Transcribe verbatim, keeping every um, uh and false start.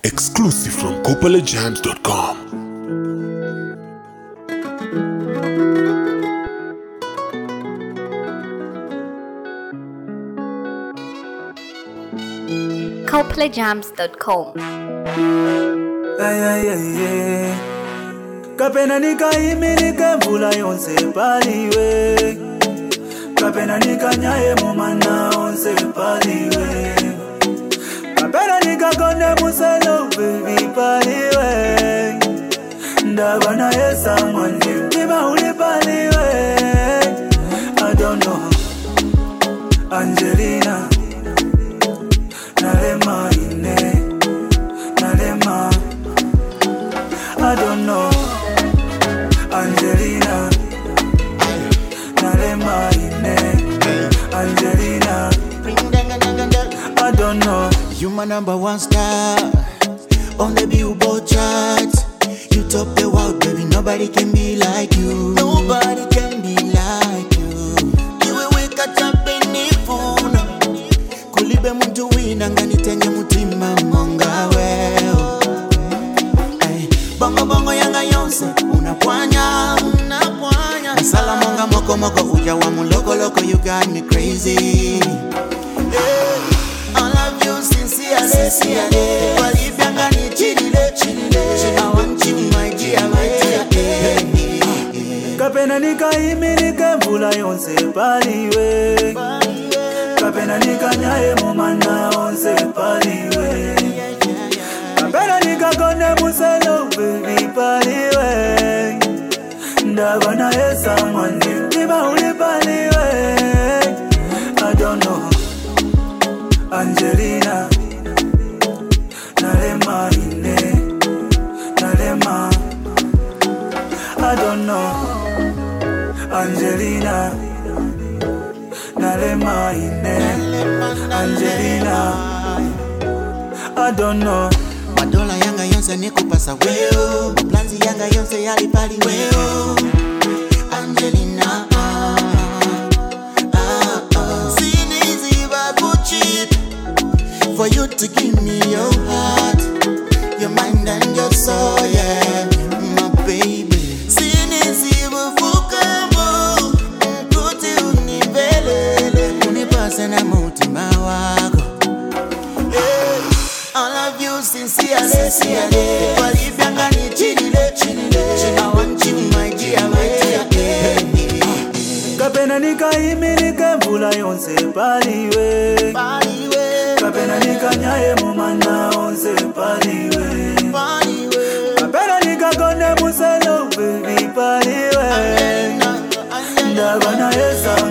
Exclusive from Copala Jams dot com. Copala Jams dot com. Ay, ay, ay, ay. Kapena nika imi nika mvula yonse paliwe. Kapena nika nyaye mumana onse paliwe. Kapena nika konde muselo baby paliwe. Ndabana yesa mwandi mtima uli paliwe. I don't know Angelina Nalema ine Nalema I don't know Angelina Nalema ine Angelina I don't know. You my number one star on the Billboard chart. You top the world, baby. Nobody can be like you. Nobody can be like you. You will wake up in the phone. Kulibe muntu wina ngani tenye mutima monga weo. Ay, bongo bongo yanga yonse unapwanya, unapwanya. Masala monga moko moko uja wa muloko loko. You got me crazy. Hey, I love you sincerely, sincerely. Walibyanga ni chilile, chilile. I want you, my dear, my dear. Hey. Kapena nika imi nika mvula yonse paliwe. Kapena nika nyaye mumana onse paliwe. Kapena nika konde muselo baby paliwe. Ndabana yesa mwandi mtima uli paliwe. I don't know Angelina Nalema ine Nalema I don't know Angelina Nalema ine Angelina I don't know. Madola yanga yonse nikupasa weo. Planzi yanga yonse yali pali weo. Angelina ah, ah, ah. Sinizi babuchi. For you to give me your heart, your mind and your soul, yeah, my baby. Sinizi bufukamo, kuti univelele, unipase na mutima wako. Hey, I love you sincerely, sincerely. Walibyanga ni chilile, chilile. I want you, my dear, my dear. Hey. Kapena nika imi nika mvula yonse paliwe. Paliwe. Kapena nika nyaye mumana onse paliwe. Paliwe. Kapena nika konde muselo baby paliwe. Ndabana yesa